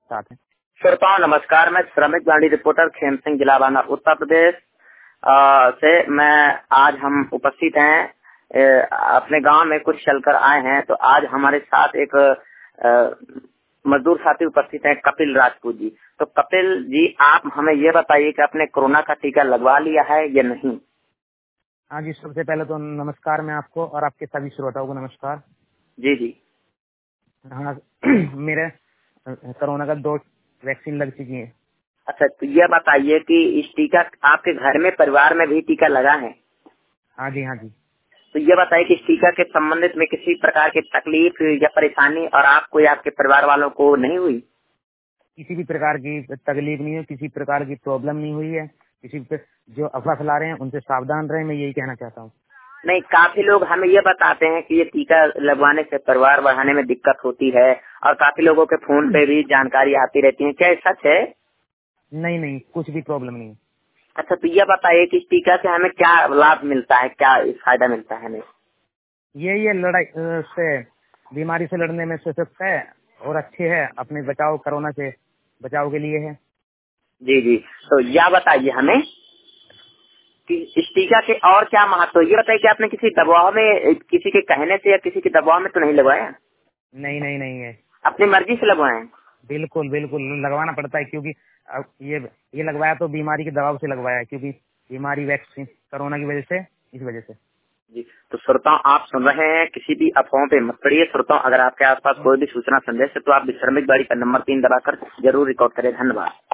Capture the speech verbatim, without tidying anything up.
साथ है। श्रोताओं नमस्कार, मैं श्रमिक गाड़ी रिपोर्टर खेम सिंह, जिला बांदा, उत्तर प्रदेश आ, से मैं आज हम उपस्थित हैं ए, अपने गांव में कुछ चलकर आए हैं। तो आज हमारे साथ एक आ, मजदूर साथी उपस्थित हैं, कपिल राजपूत जी। तो कपिल जी, आप हमें ये बताइए कि आपने कोरोना का टीका लगवा लिया है या नहीं? हाँ जी, सबसे पहले तो नमस्कार मैं आपको और आपके सभी श्रोताओं को नमस्कार। जी जी। हाँ, मेरे कोरोना का दो वैक्सीन लग चुकी है। अच्छा, तो ये बताइए कि इस टीका आपके घर में परिवार में भी टीका लगा है? हाँ जी हाँ जी। तो ये बताइए कि इस टीका के संबंधित में किसी प्रकार की तकलीफ या परेशानी और आपको या आपके परिवार वालों को नहीं हुई? किसी भी प्रकार की तकलीफ नहीं है, किसी प्रकार की प्रॉब्लम नहीं हुई है। किसी पे जो अफवाह फैला रहे हैं उनसे सावधान रहें, मैं यही कहना चाहता हूँ। नहीं, काफी लोग हमें ये बताते हैं कि ये टीका लगवाने से परिवार बढ़ाने में दिक्कत होती है और काफी लोगों के फोन पे भी जानकारी आती रहती है, क्या ये सच है? नहीं नहीं, कुछ भी प्रॉब्लम नहीं। अच्छा, तो ये बताइए कि इस टीका से हमें क्या लाभ मिलता है, क्या फायदा मिलता है हमें? ये ये लड़ाई अ, से बीमारी से लड़ने में सशक्त है और अच्छे है, अपने बचाव कोरोना से बचाव के लिए है। जी जी। तो यह बताइए हमें कि इस टीका के और क्या महत्व, ये बताइए कि आपने किसी दबाव में, किसी के कहने से या किसी के दबाव में तो नहीं लगवाया? नहीं नहीं नहीं है, अपनी मर्जी से लगवाए? बिल्कुल बिल्कुल लगवाना पड़ता है, क्योंकि अब ये ये लगवाया तो बीमारी के दबाव से लगवाया है, क्योंकि बीमारी वैक्सीन कोरोना की वजह से, इस वजह से। जी। तो श्रोताओं, आप सुन रहे हैं, किसी भी अफवाहों पे मत पड़िए। श्रोताओं, अगर आपके आसपास कोई भी सूचना संदेश है तो आप श्रमिक गाड़ी का नंबर तीन दबाकर जरूर रिकॉर्ड करें। धन्यवाद।